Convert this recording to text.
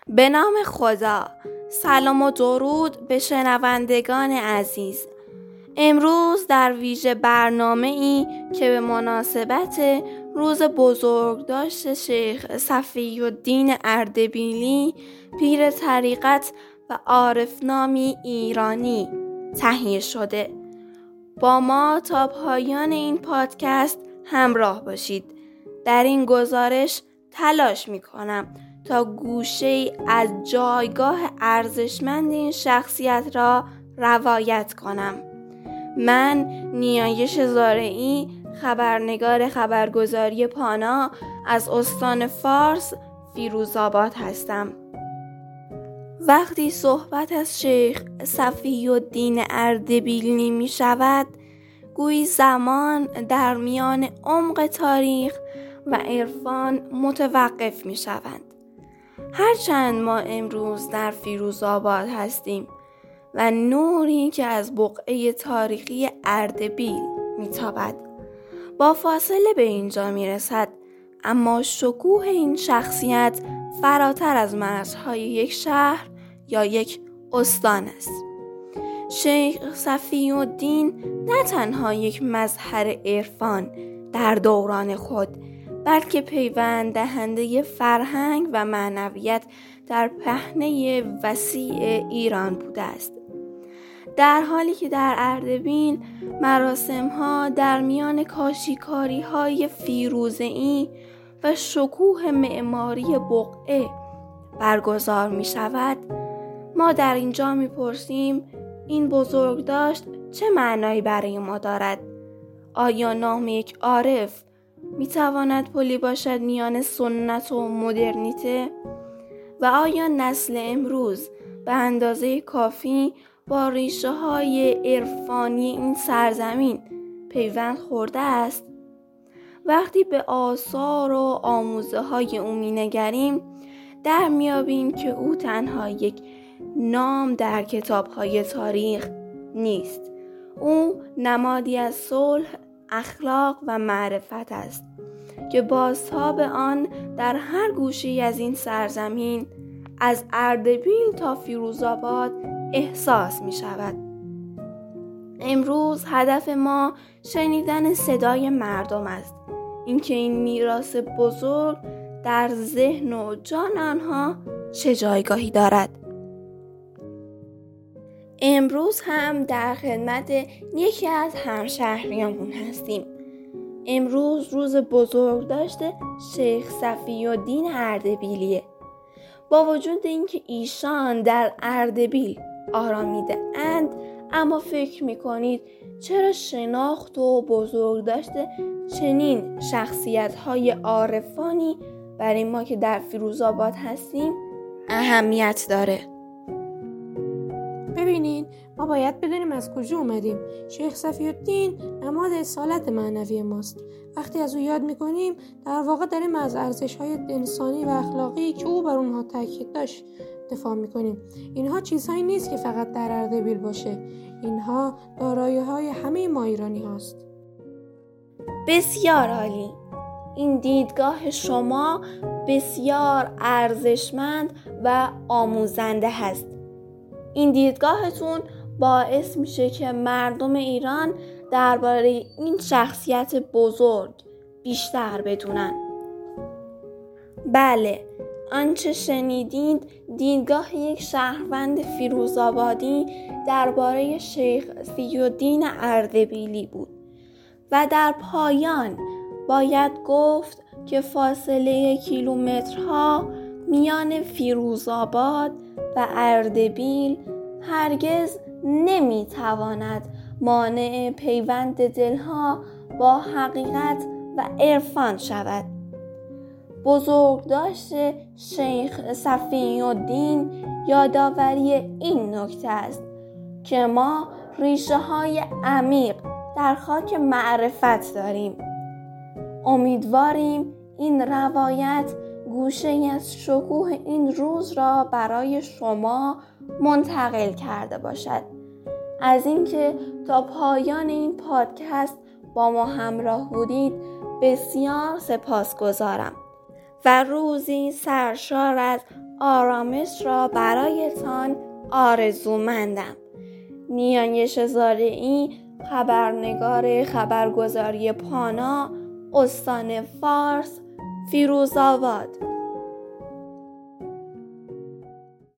به نام خدا، سلام و درود به شنوندگان عزیز. امروز در ویژه برنامه‌ای که به مناسبت روز بزرگداشت شیخ صفی‌الدین اردبیلی پیر طریقت و عارفنامی ایرانی تهیه شده، با ما تا پایان این پادکست همراه باشید. در این گزارش تلاش می‌کنم تا گوشه‌ای از جایگاه ارزشمند این شخصیت را روایت کنم. من نیایش زارعی، خبرنگار خبرگزاری پانا از استان فارس فیروزآباد هستم. وقتی صحبت از شیخ صفی‌الدین اردبیلی می شود، گویی زمان در میان عمق تاریخ و عرفان متوقف می شوند. هرچند ما امروز در فیروزآباد هستیم و نوری که از بقعه تاریخی اردبیل میتابد با فاصله به اینجا میرسد، اما شکوه این شخصیت فراتر از مرزهای یک شهر یا یک استان است. شیخ صفی‌الدین نه تنها یک مظهر عرفان در دوران خود، بلکه پیوند دهنده فرهنگ و معنویت در پهنه وسیع ایران بوده است. در حالی که در اردبیل مراسم‌ها در میان کاشی‌کاری‌های فیروزه‌ای و شکوه معماری بقعه برگزار می‌شود، ما در اینجا می‌پرسیم این بزرگداشت چه معنایی برای ما دارد؟ آیا نام یک عارف می‌تواند پلی باشد میان سنت و مدرنیته؟ و آیا نسل امروز به اندازه کافی با ریشه‌های عرفانی این سرزمین پیوند خورده است؟ وقتی به آثار و آموزه‌های او می‌نگریم، در می‌یابیم که او تنها یک نام در کتاب‌های تاریخ نیست. او نمادی از صلح، اخلاق و معرفت است که بازتاب آن در هر گوشه‌ای از این سرزمین، از اردبیل تا فیروزآباد احساس می شود. امروز هدف ما شنیدن صدای مردم است، اینکه این میراث بزرگ در ذهن و جان آنها چه جایگاهی دارد. امروز هم در خدمت یکی از همشهریانمون هستیم. امروز روز بزرگداشت شیخ صفی‌الدین اردبیلیه. با وجود اینکه ایشان در اردبیل آرامیده اند، اما فکر میکنید چرا شناخت و بزرگداشت چنین شخصیت‌های عارفانی برای ما که در فیروزآباد هستیم اهمیت داره؟ ببینین، ما باید بدونیم از کجا اومدیم. شیخ صفی‌الدین نماد اصالت معنوی ماست. وقتی از او یاد میکنیم، در واقع داریم از ارزش‌های انسانی و اخلاقی که او بر اونها تاکید داشت دفاع میکنیم. اینها چیزهایی نیست که فقط در اردبیل باشه. اینها دارایی‌های همه ما ایرانی هاست. بسیار عالی. این دیدگاه شما بسیار ارزشمند و آموزنده هست. این دیدگاهتون باعث میشه که مردم ایران درباره این شخصیت بزرگ بیشتر بدونن. بله، آنچه شنیدید دیدگاه یک شهروند فیروزآبادی درباره شیخ صفی‌الدین اردبیلی بود و در پایان باید گفت که فاصله کیلومترها میان فیروزآباد و اردبیل هرگز نمیتواند مانع پیوند دلها با حقیقت و عرفان شود. بزرگداشت شیخ صفی‌الدین یادآوری این نکته است که ما ریشه‌های عمیق در خاک معرفت داریم. امیدواریم این روایت گوشه‌ای از شکوه این روز را برای شما منتقل کرده باشد. از اینکه تا پایان این پادکست با ما همراه بودید بسیار سپاسگزارم و روزی سرشار از آرامش را برایتان آرزومندم. نیایش زارعی، خبرنگار خبرگزاری پانا، استان فارس، فیروزآباد.